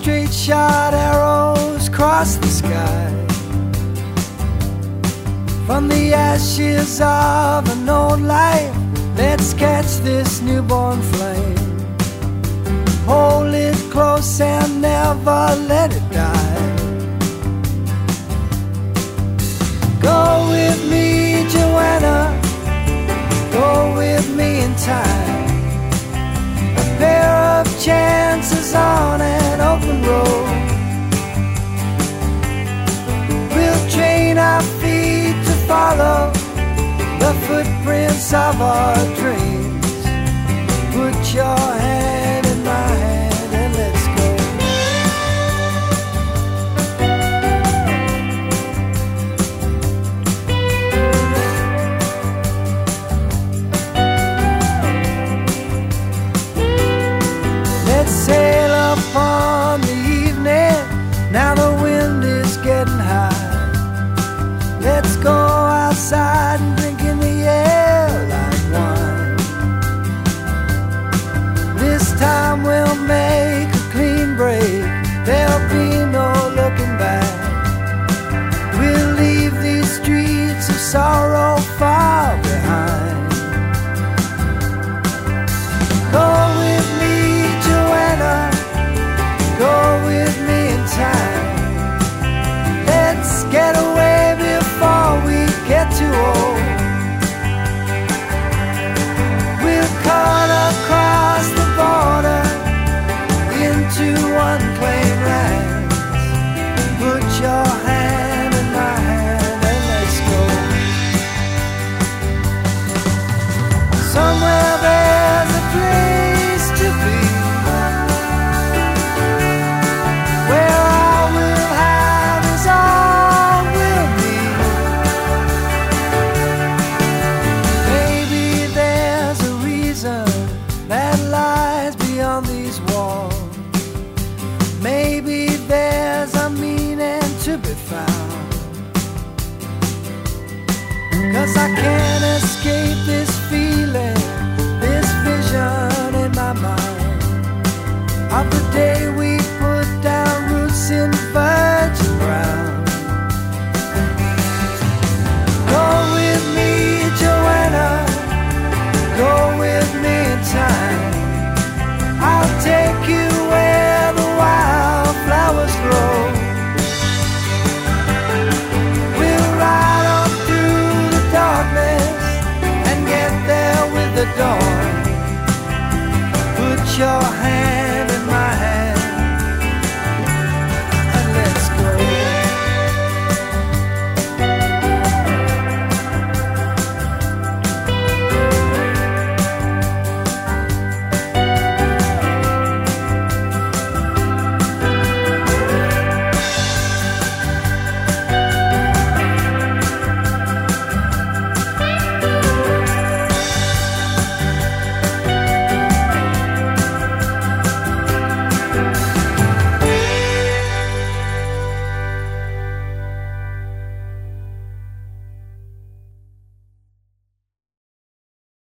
straight shot arrows cross the sky. From the ashes of an old life, let's catch this newborn flame. Hold it close and never let it die. Go with me, Joanna, go with me in time. A pair of chances on an open road. We'll train our feet to follow the footprints of our dreams. Put your hand in my hand and let's go. Let's sail upon the evening, now the wind is getting high. Let's go outside and drink in the air like wine. This time we'll make a clean break, there'll be no looking back. We'll leave these streets of sorrow far behind. Go with me, Joanna, go with me in time. Let's get away before we get too old. We'll cut across the border into unclaimed lands. Put your hand in my hand and let's go. Somewhere there's a place to be, where all we'll have is all we'll need. Maybe there's a reason that lies beyond these walls. Maybe there's a meaning to be found. 'Cause I can't escape this feeling, this vision in my mind, of the day we put down roots in virgin ground. Go with me, Joanna, go with me in time. I'll take you where the wildflowers grow. We'll ride on through the darkness and get there with the dawn.